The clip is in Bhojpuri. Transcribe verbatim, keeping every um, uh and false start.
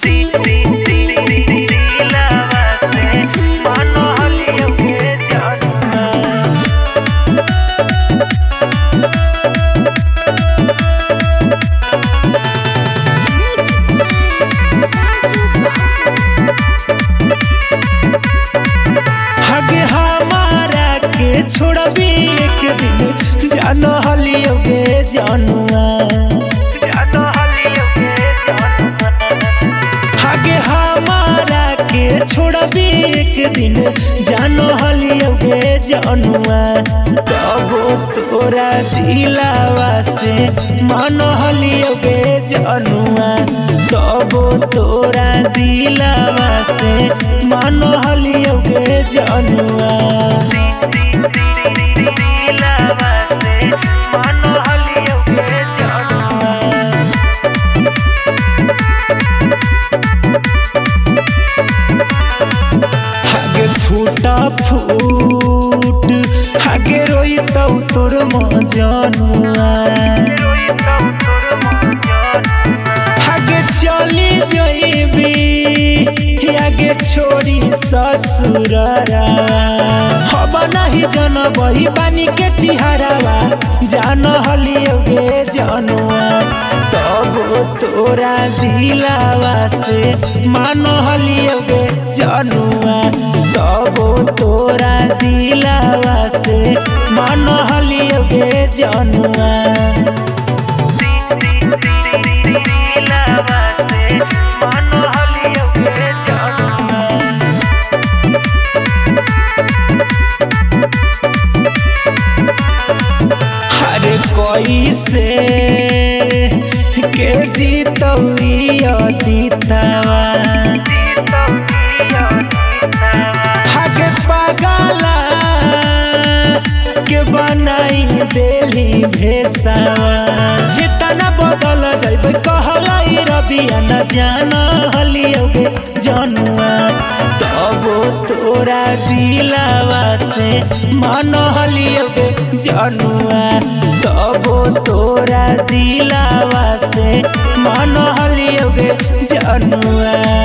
हगे हमारा के छोड़बी एक दिन जानो हलियो गे जानुआ हगे हमारा के छोड़बी एक दिन जानो हलियो गे जानुआ तबो तोरा दिलावा से मानो हलियो गे जानुआ तबो तोरा दिलावा से मानो हलियो गे जानुआ दिलावा से मानो हलियो गे जानुआ हागे फूटा फूट हागे रोई तौ तोर मजनुआ हागे चली जइबी आगे छोड़ी ससुररा हब नहीं जनबही बानी के चिहरावा जान हलियो गे जनुआ तब तोरा दिलावा से मानो हलियो गे जनुआ तब तोरा दिलावा से मानो हलियो गे जनुआ दिलावा से मानो हलियो गे जनुआ हरे कोई से के जीतौइया दीतावा हगे पागला के बनाई देली भेसावा इतना बदल जाइबे कहलाई रबिया न जाना हलियो गे जनुआ तबो तोरा दिलावा से मानो हलियो गे जनुआ तबो तोरा दिलावा से मानो हलियो गे जनुआ।